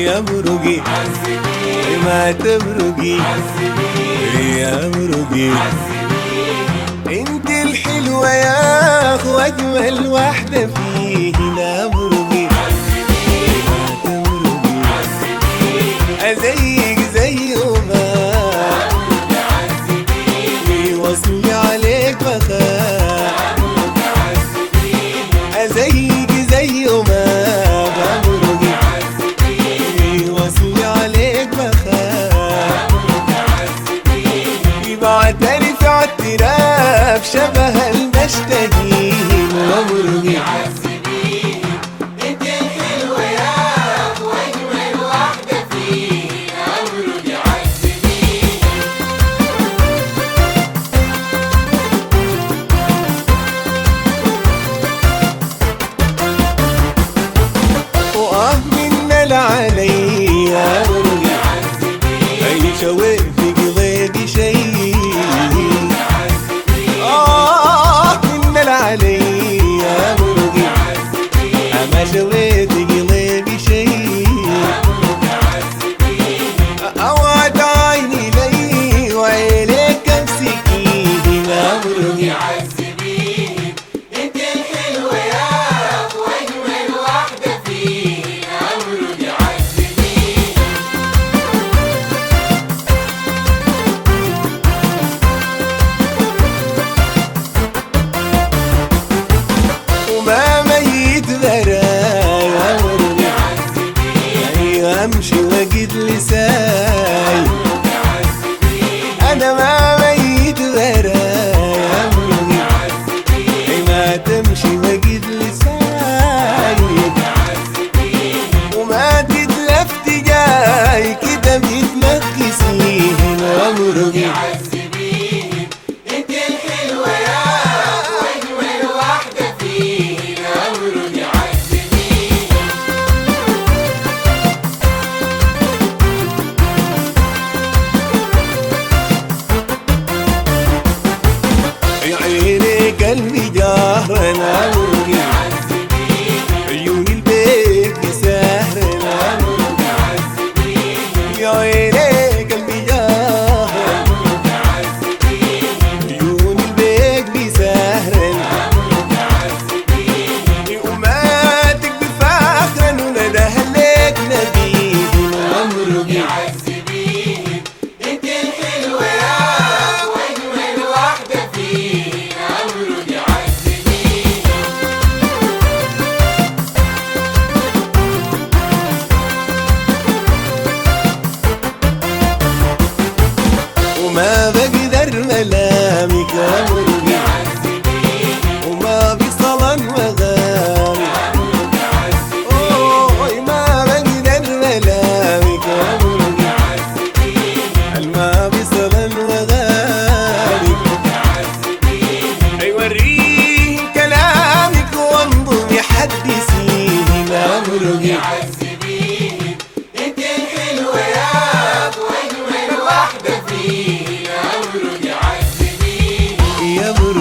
يا برقي ما تبرقي يا برقي. انت الحلوة يا اخو اجمل واحدة فينا برقي ما تبرقي ازيك زي ما وصلي عليك بخاف ازيك زي ما بعترف اعتراف شبه المشتهين وبرقي انت الحلوة يا واجمل واحدة فينا برقي عذبيني. من العلي يا برقي اي شوي في قلبي شي من العلي يا برقي ما شويت قلبي شي اوعد عيني لي وعينيك امسكيني يا برقي عذبيني. انت الحلوة يا واجمل واحدة فينا برقي عذبيني. وما ميت برايا برقي امشي واجد لساي انا ما ميت برايا برقي ما تمشي واجد لساي وما تتلفت جاي كده بيتنكسين وبرقي عذبيني. انت الحلوة يا واجمل واحدة فينا برقي عذبيني. يا عيني قلبي جاهرنا برقي عيوني البيت سهرنا يا عيني قلبي جاهرنا عيوني البيت بسهرنا وما تكبي فاخرا ونده لك نبينا برقي عذبيني. انت الحلوة يا واجمل واحدة فينا برقي عذبيني. وما بقدر ملامك يا برقي وما بصلا وغامي ما بقدر ملامك يا برقي ما بصلا وغامي وريه كلامك وانظم يحدثيني يا برقي عذبيني. انت الحلوة يا واجمل واحدة فينا برقي عذبيني. يا برقي